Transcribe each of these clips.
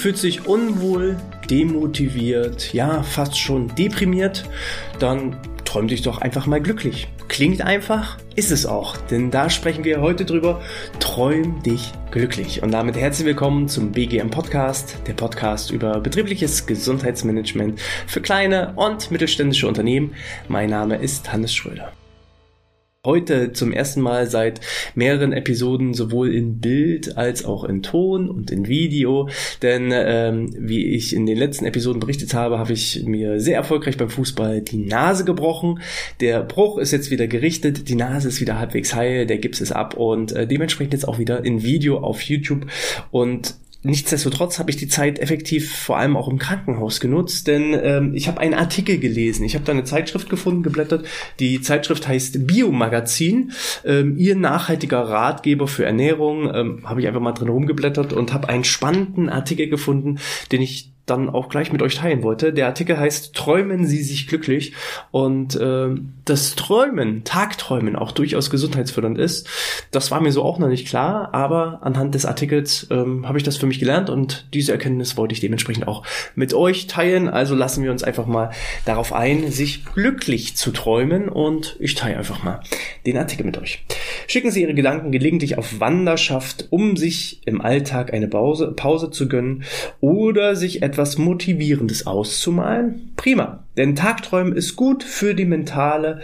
fühlst dich unwohl, demotiviert, ja, fast schon deprimiert, dann träum dich doch einfach mal glücklich. Klingt einfach, ist es auch, denn da sprechen wir heute drüber. Träum dich glücklich. Und damit herzlich willkommen zum BGM Podcast, der Podcast über betriebliches Gesundheitsmanagement für kleine und mittelständische Unternehmen. Mein Name ist Hannes Schröder. Heute zum ersten Mal seit mehreren Episoden sowohl in Bild als auch in Ton und in Video, denn wie ich in den letzten Episoden berichtet habe, habe ich mir sehr erfolgreich beim Fußball die Nase gebrochen. Der Bruch ist jetzt wieder gerichtet, die Nase ist wieder halbwegs heil, der Gips ist ab und dementsprechend jetzt auch wieder in Video auf YouTube. Und nichtsdestotrotz habe ich die Zeit effektiv vor allem auch im Krankenhaus genutzt, denn ich habe einen Artikel gelesen. Ich habe da eine Zeitschrift gefunden, geblättert. Die Zeitschrift heißt Biomagazin. Ihr nachhaltiger Ratgeber für Ernährung. Habe ich einfach mal drin rumgeblättert und habe einen spannenden Artikel gefunden, den ich dann auch gleich mit euch teilen wollte. Der Artikel heißt Träumen Sie sich glücklich und das Träumen, Tagträumen auch durchaus gesundheitsfördernd ist, das war mir so auch noch nicht klar, aber anhand des Artikels habe ich das für mich gelernt und diese Erkenntnis wollte ich dementsprechend auch mit euch teilen. Also lassen wir uns einfach mal darauf ein, sich glücklich zu träumen und ich teile einfach mal den Artikel mit euch. Schicken Sie Ihre Gedanken gelegentlich auf Wanderschaft, um sich im Alltag eine Pause zu gönnen oder sich etwas Motivierendes auszumalen? Prima, denn Tagträumen ist gut für die mentale,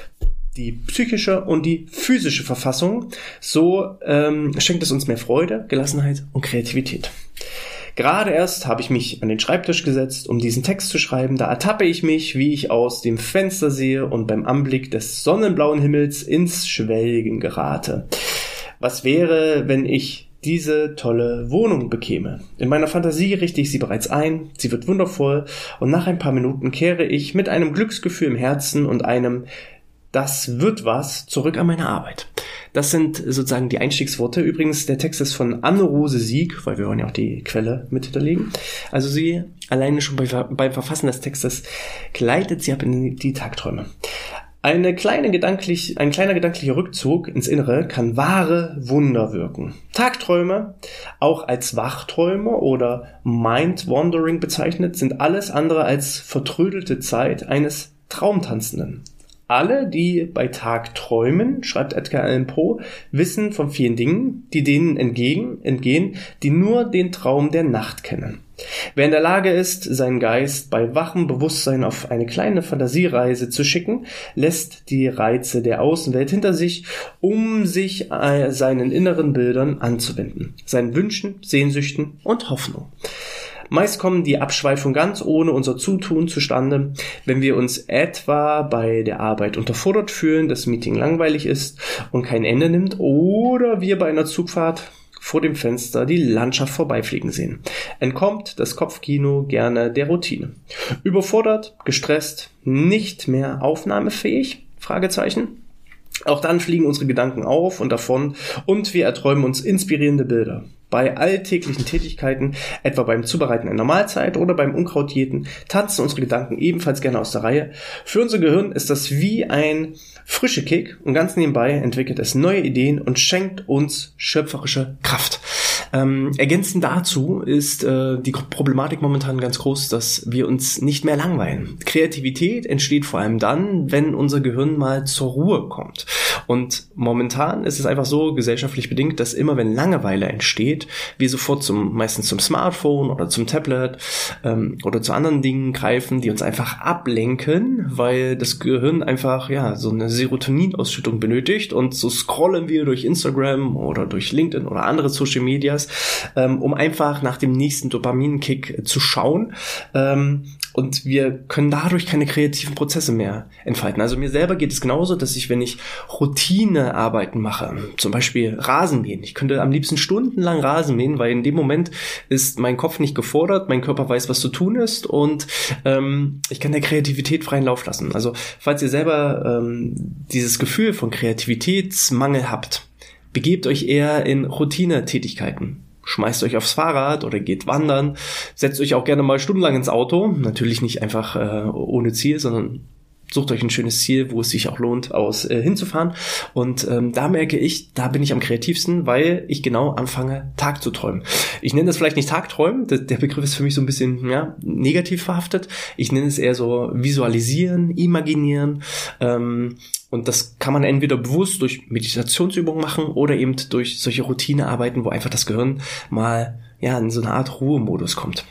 die psychische und die physische Verfassung. So schenkt es uns mehr Freude, Gelassenheit und Kreativität. Gerade erst habe ich mich an den Schreibtisch gesetzt, um diesen Text zu schreiben. Da ertappe ich mich, wie ich aus dem Fenster sehe und beim Anblick des sonnenblauen Himmels ins Schwelgen gerate. Was wäre, wenn ich diese tolle Wohnung bekäme? In meiner Fantasie richte ich sie bereits ein, sie wird wundervoll und nach ein paar Minuten kehre ich mit einem Glücksgefühl im Herzen und einem "Das wird was" zurück an meine Arbeit. Das sind sozusagen die Einstiegsworte. Übrigens, der Text ist von Anne-Rose Sieg, weil wir wollen ja auch die Quelle mit hinterlegen. Also sie alleine schon beim Verfassen des Textes gleitet sie ab in die Tagträume. Ein kleiner gedanklicher Rückzug ins Innere kann wahre Wunder wirken. Tagträume, auch als Wachträume oder Mind-Wandering bezeichnet, sind alles andere als vertrödelte Zeit eines Traumtanzenden. Alle, die bei Tag träumen, schreibt Edgar Allan Poe, wissen von vielen Dingen, die denen entgehen, die nur den Traum der Nacht kennen. Wer in der Lage ist, seinen Geist bei wachem Bewusstsein auf eine kleine Fantasiereise zu schicken, lässt die Reize der Außenwelt hinter sich, um sich seinen inneren Bildern anzuwenden, seinen Wünschen, Sehnsüchten und Hoffnung. Meist kommen die Abschweifungen ganz ohne unser Zutun zustande, wenn wir uns etwa bei der Arbeit unterfordert fühlen, das Meeting langweilig ist und kein Ende nimmt oder wir bei einer Zugfahrt vor dem Fenster die Landschaft vorbeifliegen sehen. Entkommt das Kopfkino gerne der Routine. Überfordert, gestresst, nicht mehr aufnahmefähig? Fragezeichen. Auch dann fliegen unsere Gedanken auf und davon und wir erträumen uns inspirierende Bilder. Bei alltäglichen Tätigkeiten, etwa beim Zubereiten einer Mahlzeit oder beim Unkrautjäten, tanzen unsere Gedanken ebenfalls gerne aus der Reihe. Für unser Gehirn ist das wie ein frischer Kick und ganz nebenbei entwickelt es neue Ideen und schenkt uns schöpferische Kraft. Ergänzend dazu ist die Problematik momentan ganz groß, dass wir uns nicht mehr langweilen. Kreativität entsteht vor allem dann, wenn unser Gehirn mal zur Ruhe kommt. Und momentan ist es einfach so gesellschaftlich bedingt, dass immer wenn Langeweile entsteht, wir sofort meistens zum Smartphone oder zum Tablet oder zu anderen Dingen greifen, die uns einfach ablenken, weil das Gehirn einfach so eine Serotoninausschüttung benötigt und so scrollen wir durch Instagram oder durch LinkedIn oder andere Social Medias, um einfach nach dem nächsten Dopaminkick zu schauen. Und wir können dadurch keine kreativen Prozesse mehr entfalten. Also mir selber geht es genauso, dass wenn ich Routinearbeiten mache, zum Beispiel Rasenmähen, ich könnte am liebsten stundenlang Rasen mähen, weil in dem Moment ist mein Kopf nicht gefordert, mein Körper weiß, was zu tun ist und ich kann der Kreativität freien Lauf lassen. Also falls ihr selber dieses Gefühl von Kreativitätsmangel habt, begebt euch eher in Routinetätigkeiten. Schmeißt euch aufs Fahrrad oder geht wandern, setzt euch auch gerne mal stundenlang ins Auto, natürlich nicht einfach ohne Ziel, sondern sucht euch ein schönes Ziel, wo es sich auch lohnt, hinzufahren. Und da merke ich, da bin ich am kreativsten, weil ich genau anfange, Tag zu träumen. Ich nenne das vielleicht nicht Tagträumen, der Begriff ist für mich so ein bisschen negativ verhaftet. Ich nenne es eher so visualisieren, imaginieren. Und das kann man entweder bewusst durch Meditationsübungen machen oder eben durch solche Routinearbeiten, wo einfach das Gehirn mal in so eine Art Ruhemodus kommt.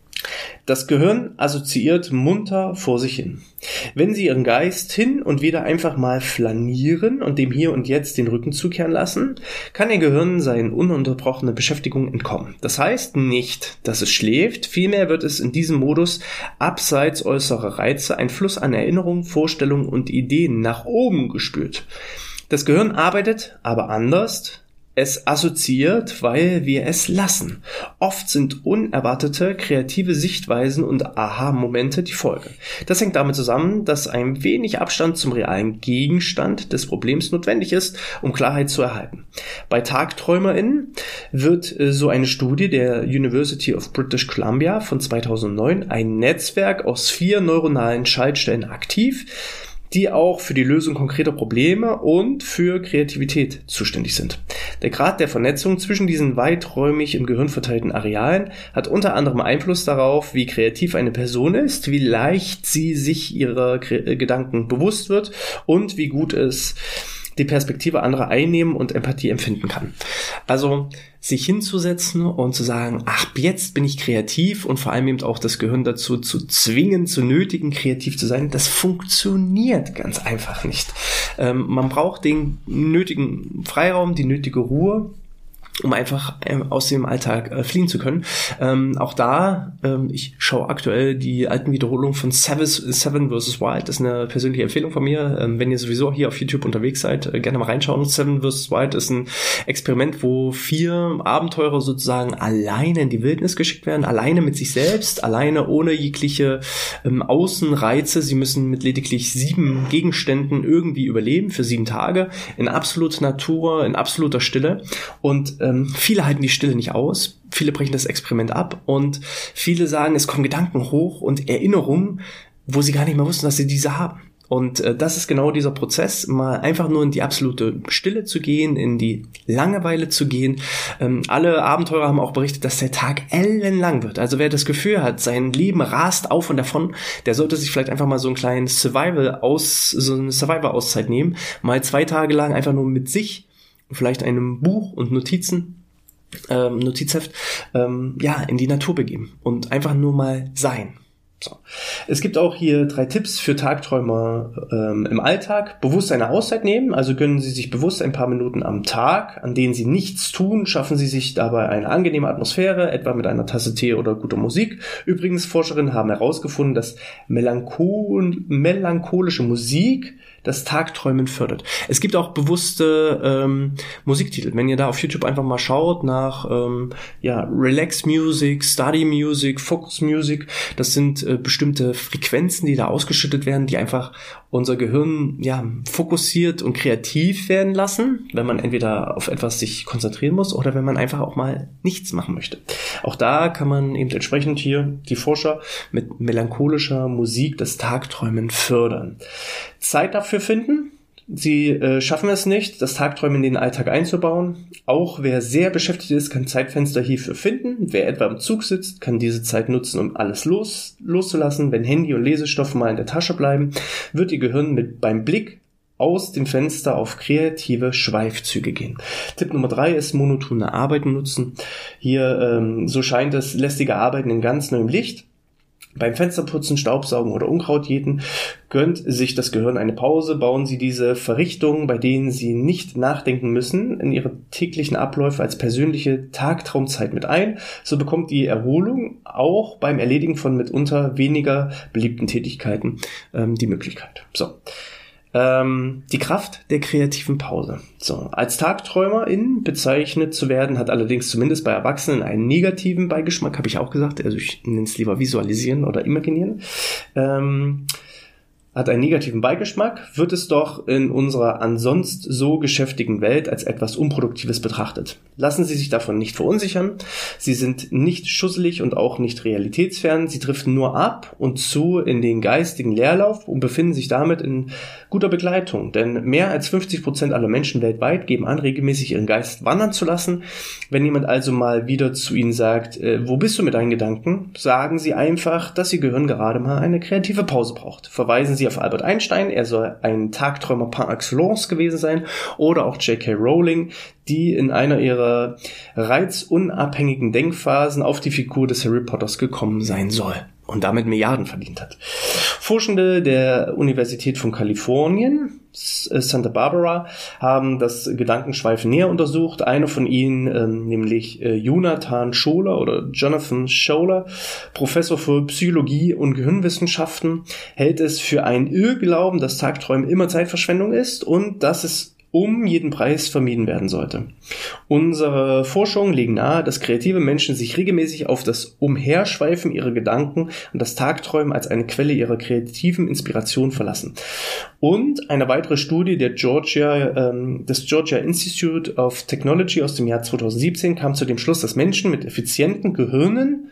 Das Gehirn assoziiert munter vor sich hin. Wenn Sie Ihren Geist hin und wieder einfach mal flanieren und dem Hier und Jetzt den Rücken zukehren lassen, kann Ihr Gehirn seinen ununterbrochenen Beschäftigungen entkommen. Das heißt nicht, dass es schläft, vielmehr wird es in diesem Modus abseits äußerer Reize ein Fluss an Erinnerungen, Vorstellungen und Ideen nach oben gespült. Das Gehirn arbeitet aber anders. Es assoziiert, weil wir es lassen. Oft sind unerwartete kreative Sichtweisen und Aha-Momente die Folge. Das hängt damit zusammen, dass ein wenig Abstand zum realen Gegenstand des Problems notwendig ist, um Klarheit zu erhalten. Bei TagträumerInnen wird so eine Studie der University of British Columbia von 2009 ein Netzwerk aus 4 neuronalen Schaltstellen aktiv, die auch für die Lösung konkreter Probleme und für Kreativität zuständig sind. Der Grad der Vernetzung zwischen diesen weiträumig im Gehirn verteilten Arealen hat unter anderem Einfluss darauf, wie kreativ eine Person ist, wie leicht sie sich ihrer Gedanken bewusst wird und wie gut es die Perspektive anderer einnehmen und Empathie empfinden kann. Also sich hinzusetzen und zu sagen, jetzt bin ich kreativ und vor allem eben auch das Gehirn dazu zu zwingen, zu nötigen, kreativ zu sein, das funktioniert ganz einfach nicht. Man braucht den nötigen Freiraum, die nötige Ruhe, um einfach aus dem Alltag fliehen zu können. Auch da, ich schaue aktuell die alten Wiederholungen von Seven vs. Wild. Das ist eine persönliche Empfehlung von mir. Wenn ihr sowieso hier auf YouTube unterwegs seid, gerne mal reinschauen. Seven vs. Wild ist ein Experiment, wo 4 Abenteurer sozusagen alleine in die Wildnis geschickt werden, alleine mit sich selbst, alleine ohne jegliche Außenreize. Sie müssen mit lediglich 7 Gegenständen irgendwie überleben für 7 Tage in absoluter Natur, in absoluter Stille. Und viele halten die Stille nicht aus, viele brechen das Experiment ab und viele sagen, es kommen Gedanken hoch und Erinnerungen, wo sie gar nicht mehr wussten, dass sie diese haben. Und das ist genau dieser Prozess, mal einfach nur in die absolute Stille zu gehen, in die Langeweile zu gehen. Alle Abenteurer haben auch berichtet, dass der Tag ellenlang wird. Also wer das Gefühl hat, sein Leben rast auf und davon, der sollte sich vielleicht einfach mal so einen kleinen so eine Survivor-Auszeit nehmen, mal 2 Tage lang einfach nur mit sich, vielleicht einem Buch und Notizheft, in die Natur begeben und einfach nur mal sein. So. Es gibt auch hier 3 Tipps für Tagträumer im Alltag. Bewusst eine Auszeit nehmen, also gönnen Sie sich bewusst ein paar Minuten am Tag, an denen Sie nichts tun, schaffen Sie sich dabei eine angenehme Atmosphäre, etwa mit einer Tasse Tee oder guter Musik. Übrigens, Forscherinnen haben herausgefunden, dass melancholische Musik das Tagträumen fördert. Es gibt auch bewusste Musiktitel. Wenn ihr da auf YouTube einfach mal schaut nach Relax Music, Study Music, Focus Music, das sind bestimmte Frequenzen, die da ausgeschüttet werden, die einfach unser Gehirn fokussiert und kreativ werden lassen, wenn man entweder auf etwas sich konzentrieren muss oder wenn man einfach auch mal nichts machen möchte. Auch da kann man eben entsprechend hier die Forscher mit melancholischer Musik das Tagträumen fördern. Zeit dafür finden. Sie schaffen es nicht, das Tagträumen in den Alltag einzubauen. Auch wer sehr beschäftigt ist, kann Zeitfenster hierfür finden. Wer etwa im Zug sitzt, kann diese Zeit nutzen, um alles loszulassen. Wenn Handy und Lesestoff mal in der Tasche bleiben, wird Ihr Gehirn beim Blick aus dem Fenster auf kreative Schweifzüge gehen. Tipp Nummer 3 ist monotone Arbeiten nutzen. Hier, so scheint es, lästige Arbeiten in ganz neuem Licht. Beim Fensterputzen, Staubsaugen oder Unkraut jäten gönnt sich das Gehirn eine Pause, bauen Sie diese Verrichtungen, bei denen Sie nicht nachdenken müssen, in Ihre täglichen Abläufe als persönliche Tagtraumzeit mit ein. So bekommt die Erholung auch beim Erledigen von mitunter weniger beliebten Tätigkeiten die Möglichkeit. So. Die Kraft der kreativen Pause. So, als Tagträumerin bezeichnet zu werden, hat allerdings zumindest bei Erwachsenen einen negativen Beigeschmack, habe ich auch gesagt. Also ich nenne es lieber visualisieren oder imaginieren. hat einen negativen Beigeschmack, wird es doch in unserer ansonsten so geschäftigen Welt als etwas Unproduktives betrachtet. Lassen Sie sich davon nicht verunsichern. Sie sind nicht schusselig und auch nicht realitätsfern. Sie driften nur ab und zu in den geistigen Leerlauf und befinden sich damit in guter Begleitung. Denn mehr als 50% aller Menschen weltweit geben an, regelmäßig ihren Geist wandern zu lassen. Wenn jemand also mal wieder zu Ihnen sagt, wo bist du mit deinen Gedanken? Sagen Sie einfach, dass Ihr Gehirn gerade mal eine kreative Pause braucht. Verweisen Sie auf Albert Einstein, er soll ein Tagträumer par excellence gewesen sein, oder auch J.K. Rowling, die in einer ihrer reizunabhängigen Denkphasen auf die Figur des Harry Potters gekommen sein soll und damit Milliarden verdient hat. Forschende der Universität von Kalifornien, Santa Barbara, haben das Gedankenschweifen näher untersucht. Einer von ihnen, nämlich Jonathan Scholer, Professor für Psychologie und Gehirnwissenschaften, hält es für einen Irrglauben, dass Tagträumen immer Zeitverschwendung ist und dass es um jeden Preis vermieden werden sollte. Unsere Forschungen legen nahe, dass kreative Menschen sich regelmäßig auf das Umherschweifen ihrer Gedanken und das Tagträumen als eine Quelle ihrer kreativen Inspiration verlassen. Und eine weitere Studie des Georgia Institute of Technology aus dem Jahr 2017 kam zu dem Schluss, dass Menschen mit effizienten Gehirnen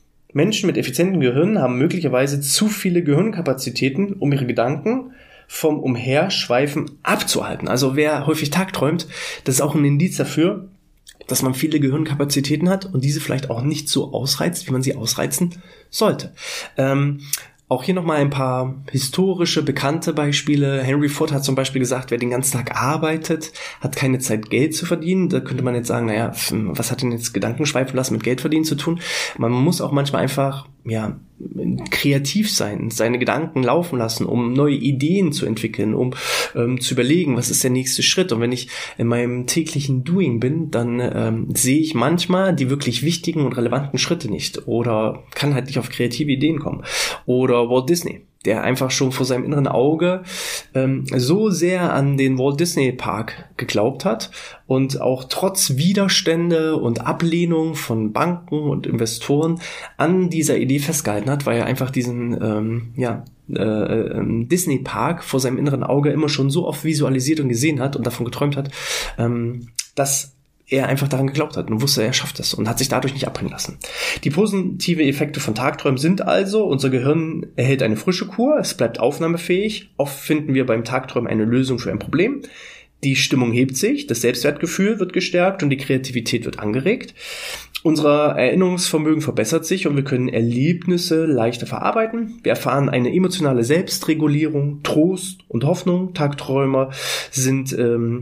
haben möglicherweise zu viele Gehirnkapazitäten, um ihre Gedanken vom Umherschweifen abzuhalten. Also wer häufig tagträumt, das ist auch ein Indiz dafür, dass man viele Gehirnkapazitäten hat und diese vielleicht auch nicht so ausreizt, wie man sie ausreizen sollte. Auch hier nochmal ein paar historische, bekannte Beispiele. Henry Ford hat zum Beispiel gesagt, wer den ganzen Tag arbeitet, hat keine Zeit, Geld zu verdienen. Da könnte man jetzt sagen, naja, was hat denn jetzt Gedankenschweifen lassen mit Geld verdienen zu tun? Man muss auch manchmal einfach, kreativ sein, seine Gedanken laufen lassen, um neue Ideen zu entwickeln, um zu überlegen, was ist der nächste Schritt. Und wenn ich in meinem täglichen Doing bin, dann sehe ich manchmal die wirklich wichtigen und relevanten Schritte nicht oder kann halt nicht auf kreative Ideen kommen. Oder Walt Disney, der einfach schon vor seinem inneren Auge so sehr an den Walt Disney Park geglaubt hat und auch trotz Widerstände und Ablehnung von Banken und Investoren an dieser Idee festgehalten hat, weil er einfach diesen Disney Park vor seinem inneren Auge immer schon so oft visualisiert und gesehen hat und davon geträumt hat, dass er einfach daran geglaubt hat und wusste, er schafft es und hat sich dadurch nicht abbringen lassen. Die positiven Effekte von Tagträumen sind also, unser Gehirn erhält eine frische Kur, es bleibt aufnahmefähig, oft finden wir beim Tagträumen eine Lösung für ein Problem, die Stimmung hebt sich, das Selbstwertgefühl wird gestärkt und die Kreativität wird angeregt. Unser Erinnerungsvermögen verbessert sich und wir können Erlebnisse leichter verarbeiten. Wir erfahren eine emotionale Selbstregulierung, Trost und Hoffnung. Tagträume sind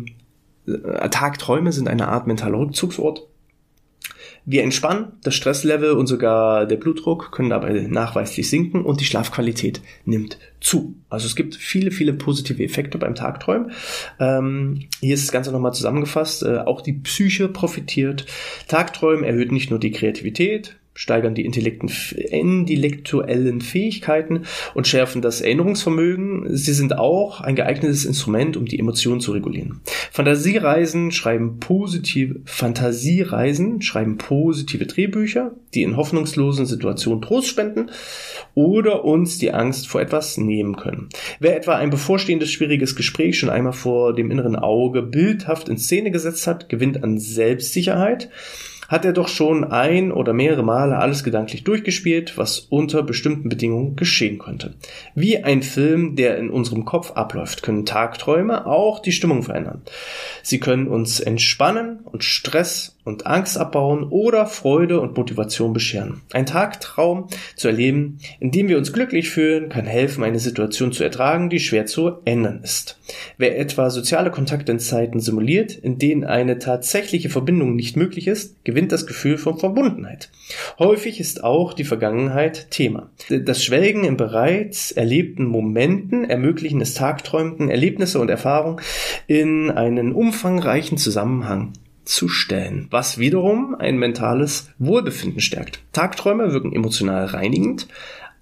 eine Art mentaler Rückzugsort. Wir entspannen, das Stresslevel und sogar der Blutdruck können dabei nachweislich sinken und die Schlafqualität nimmt zu. Also es gibt viele, viele positive Effekte beim Tagträumen. Hier ist das Ganze nochmal zusammengefasst. Auch die Psyche profitiert. Tagträumen erhöht nicht nur die Kreativität, steigern die intellektuellen Fähigkeiten und schärfen das Erinnerungsvermögen. Sie sind auch ein geeignetes Instrument, um die Emotionen zu regulieren. Fantasiereisen schreiben positive Drehbücher, die in hoffnungslosen Situationen Trost spenden oder uns die Angst vor etwas nehmen können. Wer etwa ein bevorstehendes schwieriges Gespräch schon einmal vor dem inneren Auge bildhaft in Szene gesetzt hat, gewinnt an Selbstsicherheit. Hat er doch schon ein oder mehrere Male alles gedanklich durchgespielt, was unter bestimmten Bedingungen geschehen könnte. Wie ein Film, der in unserem Kopf abläuft, können Tagträume auch die Stimmung verändern. Sie können uns entspannen und Stress und Angst abbauen oder Freude und Motivation bescheren. Ein Tagtraum zu erleben, in dem wir uns glücklich fühlen, kann helfen, eine Situation zu ertragen, die schwer zu ändern ist. Wer etwa soziale Kontakte in Zeiten simuliert, in denen eine tatsächliche Verbindung nicht möglich ist, gewinnt das Gefühl von Verbundenheit. Häufig ist auch die Vergangenheit Thema. Das Schwelgen in bereits erlebten Momenten ermöglichen es Tagträumenden, Erlebnisse und Erfahrungen in einen umfangreichen Zusammenhang zu stellen, was wiederum ein mentales Wohlbefinden stärkt. Tagträume wirken emotional reinigend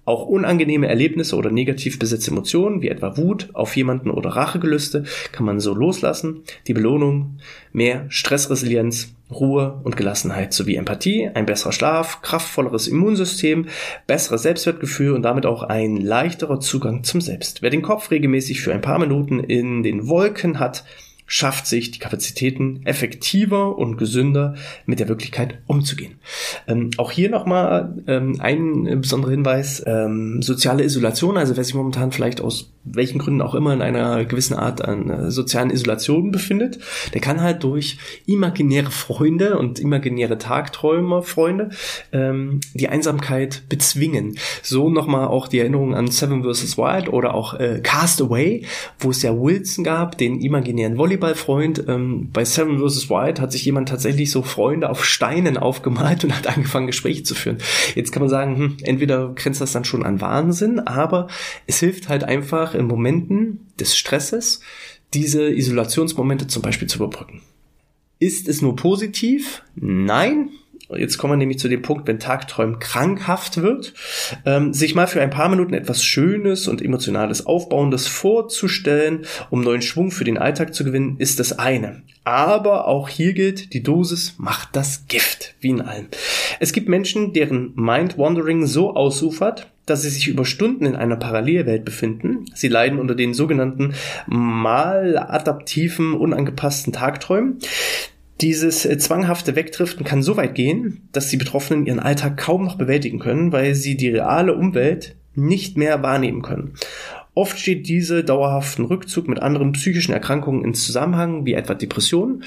Auch unangenehme Erlebnisse oder negativ besetzte Emotionen, wie etwa Wut auf jemanden oder Rachegelüste, kann man so loslassen. Die Belohnung, mehr Stressresilienz, Ruhe und Gelassenheit sowie Empathie, ein besserer Schlaf, kraftvolleres Immunsystem, besseres Selbstwertgefühl und damit auch ein leichterer Zugang zum Selbst. Wer den Kopf regelmäßig für ein paar Minuten in den Wolken hat, schafft sich die Kapazitäten, effektiver und gesünder mit der Wirklichkeit umzugehen. Auch hier nochmal ein besonderer Hinweis, soziale Isolation, also wer sich momentan vielleicht aus welchen Gründen auch immer in einer gewissen Art an sozialen Isolation befindet, der kann halt durch imaginäre Freunde und imaginäre Tagträumer-Freunde die Einsamkeit bezwingen. So nochmal auch die Erinnerung an Seven vs. Wild oder auch Cast Away, wo es ja Wilson gab, den imaginären Volleyballfreund. Bei Seven vs. Wild hat sich jemand tatsächlich so Freunde auf Steinen aufgemalt und hat angefangen, Gespräche zu führen. Jetzt kann man sagen, entweder grenzt das dann schon an Wahnsinn, aber es hilft halt einfach in Momenten des Stresses, diese Isolationsmomente zum Beispiel zu überbrücken. Ist es nur positiv? Nein. Jetzt kommen wir nämlich zu dem Punkt, wenn Tagträumen krankhaft wird, sich mal für ein paar Minuten etwas Schönes und Emotionales Aufbauendes vorzustellen, um neuen Schwung für den Alltag zu gewinnen, ist das eine. Aber auch hier gilt, die Dosis macht das Gift, wie in allem. Es gibt Menschen, deren Mind-Wandering so ausufert, dass sie sich über Stunden in einer Parallelwelt befinden. Sie leiden unter den sogenannten maladaptiven, unangepassten Tagträumen. Dieses zwanghafte Wegdriften kann so weit gehen, dass die Betroffenen ihren Alltag kaum noch bewältigen können, weil sie die reale Umwelt nicht mehr wahrnehmen können. Oft steht dieser dauerhaften Rückzug mit anderen psychischen Erkrankungen in Zusammenhang, wie etwa Depressionen.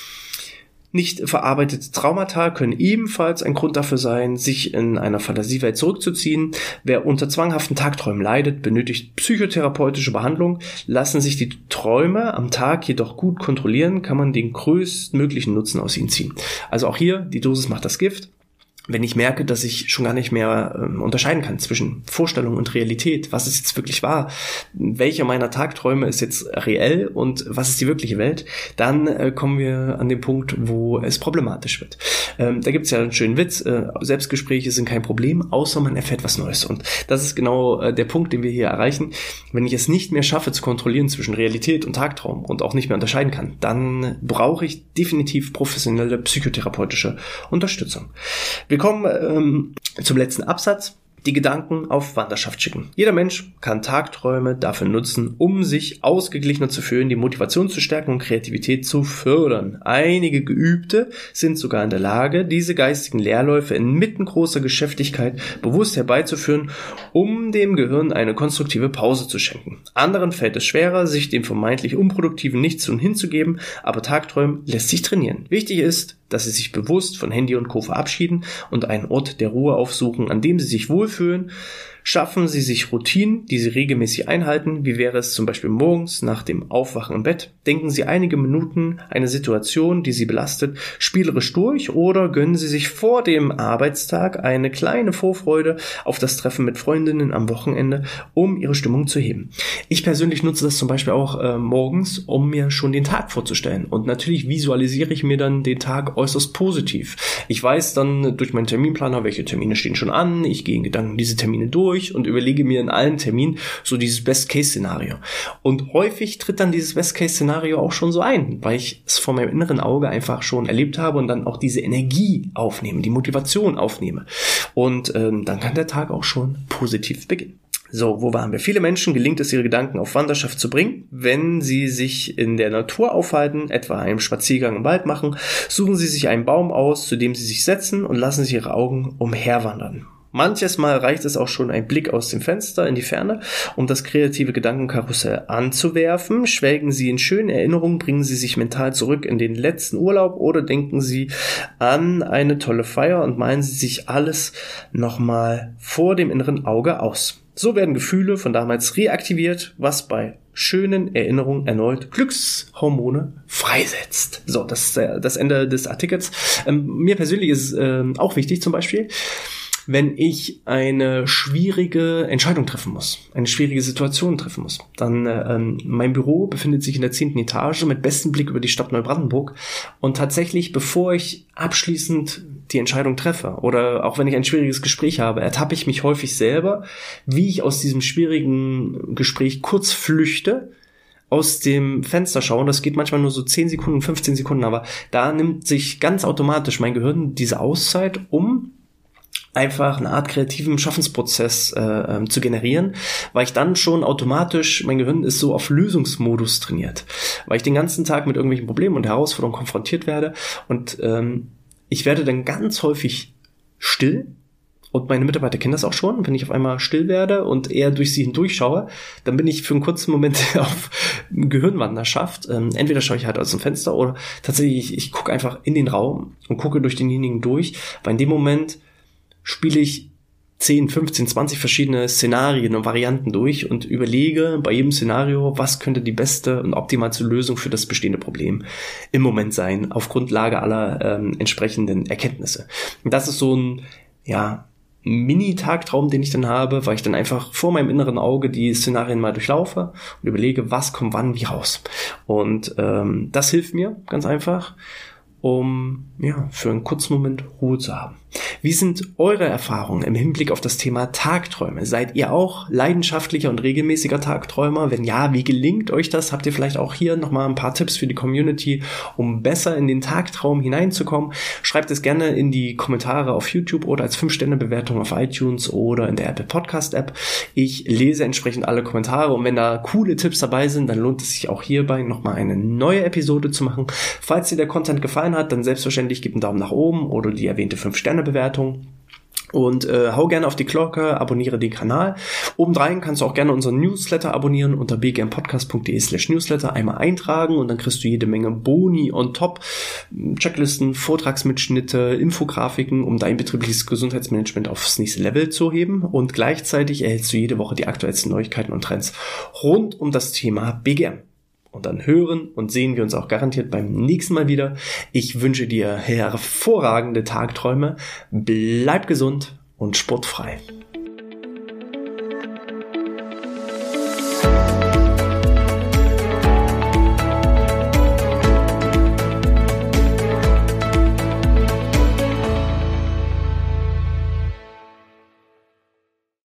Nicht verarbeitete Traumata können ebenfalls ein Grund dafür sein, sich in einer Fantasiewelt zurückzuziehen. Wer unter zwanghaften Tagträumen leidet, benötigt psychotherapeutische Behandlung. Lassen sich die Träume am Tag jedoch gut kontrollieren, kann man den größtmöglichen Nutzen aus ihnen ziehen. Also auch hier, die Dosis macht das Gift. Wenn ich merke, dass ich schon gar nicht mehr unterscheiden kann zwischen Vorstellung und Realität, was ist jetzt wirklich wahr, welcher meiner Tagträume ist jetzt reell und was ist die wirkliche Welt, dann kommen wir an den Punkt, wo es problematisch wird. Da gibt es ja einen schönen Witz, Selbstgespräche sind kein Problem, außer man erfährt was Neues. Und das ist genau der Punkt, den wir hier erreichen. Wenn ich es nicht mehr schaffe zu kontrollieren zwischen Realität und Tagtraum und auch nicht mehr unterscheiden kann, dann brauche ich definitiv professionelle psychotherapeutische Unterstützung. Wir kommen zum letzten Absatz. Die Gedanken auf Wanderschaft schicken. Jeder Mensch kann Tagträume dafür nutzen, um sich ausgeglichener zu fühlen, die Motivation zu stärken und Kreativität zu fördern. Einige Geübte sind sogar in der Lage, diese geistigen Leerläufe inmitten großer Geschäftigkeit bewusst herbeizuführen, um dem Gehirn eine konstruktive Pause zu schenken. Anderen fällt es schwerer, sich dem vermeintlich unproduktiven Nichtstun hinzugeben, aber Tagträumen lässt sich trainieren. Wichtig ist, dass sie sich bewusst von Handy und Co. verabschieden und einen Ort der Ruhe aufsuchen, an dem sie sich wohlfühlen. Schaffen Sie sich Routinen, die Sie regelmäßig einhalten. Wie wäre es zum Beispiel morgens nach dem Aufwachen im Bett? Denken Sie einige Minuten eine Situation, die Sie belastet, spielerisch durch oder gönnen Sie sich vor dem Arbeitstag eine kleine Vorfreude auf das Treffen mit Freundinnen am Wochenende, um Ihre Stimmung zu heben. Ich persönlich nutze das zum Beispiel auch morgens, um mir schon den Tag vorzustellen. Und natürlich visualisiere ich mir dann den Tag äußerst positiv. Ich weiß dann durch meinen Terminplaner, welche Termine stehen schon an. Ich gehe in Gedanken diese Termine durch und überlege mir in allen Terminen so dieses Best-Case-Szenario. Und häufig tritt dann dieses Best-Case-Szenario auch schon so ein, weil ich es vor meinem inneren Auge einfach schon erlebt habe und dann auch diese Energie aufnehme, die Motivation aufnehme. Und dann kann der Tag auch schon positiv beginnen. So, wo waren wir? Viele Menschen gelingt es, ihre Gedanken auf Wanderschaft zu bringen, wenn sie sich in der Natur aufhalten, etwa einen Spaziergang im Wald machen, suchen sie sich einen Baum aus, zu dem sie sich setzen und lassen sich ihre Augen umherwandern. Manches Mal reicht es auch schon ein Blick aus dem Fenster in die Ferne, um das kreative Gedankenkarussell anzuwerfen. Schwelgen Sie in schönen Erinnerungen, bringen Sie sich mental zurück in den letzten Urlaub oder denken Sie an eine tolle Feier und malen Sie sich alles nochmal vor dem inneren Auge aus. So werden Gefühle von damals reaktiviert, was bei schönen Erinnerungen erneut Glückshormone freisetzt. So, das ist das Ende des Artikels. Mir persönlich ist es auch wichtig zum Beispiel, wenn ich eine schwierige Entscheidung treffen muss, eine schwierige Situation treffen muss, dann mein Büro befindet sich in der 10. Etage mit bestem Blick über die Stadt Neubrandenburg und tatsächlich, bevor ich abschließend die Entscheidung treffe oder auch wenn ich ein schwieriges Gespräch habe, ertappe ich mich häufig selber, wie ich aus diesem schwierigen Gespräch kurz flüchte, aus dem Fenster schauen. Das geht manchmal nur so 10 Sekunden, 15 Sekunden, aber da nimmt sich ganz automatisch mein Gehirn diese Auszeit, um einfach eine Art kreativen Schaffensprozess zu generieren, weil ich dann schon automatisch, mein Gehirn ist so auf Lösungsmodus trainiert, weil ich den ganzen Tag mit irgendwelchen Problemen und Herausforderungen konfrontiert werde und ich werde dann ganz häufig still und meine Mitarbeiter kennen das auch schon, wenn ich auf einmal still werde und eher durch sie hindurchschaue, dann bin ich für einen kurzen Moment auf Gehirnwanderschaft. Entweder schaue ich halt aus dem Fenster oder tatsächlich, ich gucke einfach in den Raum und gucke durch denjenigen durch, weil in dem Moment spiele ich 10, 15, 20 verschiedene Szenarien und Varianten durch und überlege bei jedem Szenario, was könnte die beste und optimalste Lösung für das bestehende Problem im Moment sein, auf Grundlage aller entsprechenden Erkenntnisse. Und das ist so ein, Mini-Tagtraum, den ich dann habe, weil ich dann einfach vor meinem inneren Auge die Szenarien mal durchlaufe und überlege, was kommt wann wie raus. Und das hilft mir ganz einfach, um für einen kurzen Moment Ruhe zu haben. Wie sind eure Erfahrungen im Hinblick auf das Thema Tagträume? Seid ihr auch leidenschaftlicher und regelmäßiger Tagträumer? Wenn ja, wie gelingt euch das? Habt ihr vielleicht auch hier nochmal ein paar Tipps für die Community, um besser in den Tagtraum hineinzukommen? Schreibt es gerne in die Kommentare auf YouTube oder als 5-Sterne-Bewertung auf iTunes oder in der Apple Podcast App. Ich lese entsprechend alle Kommentare und wenn da coole Tipps dabei sind, dann lohnt es sich auch hierbei nochmal eine neue Episode zu machen. Falls dir der Content gefallen hat, dann selbstverständlich gib einen Daumen nach oben oder die erwähnte 5-Sterne-Bewertung. Und hau gerne auf die Glocke, abonniere den Kanal. Obendrein kannst du auch gerne unseren Newsletter abonnieren unter bgmpodcast.de/newsletter, einmal eintragen und dann kriegst du jede Menge Boni on top, Checklisten, Vortragsmitschnitte, Infografiken, um dein betriebliches Gesundheitsmanagement aufs nächste Level zu heben und gleichzeitig erhältst du jede Woche die aktuellsten Neuigkeiten und Trends rund um das Thema BGM. Und dann hören und sehen wir uns auch garantiert beim nächsten Mal wieder. Ich wünsche dir hervorragende Tagträume. Bleib gesund und sportfrei.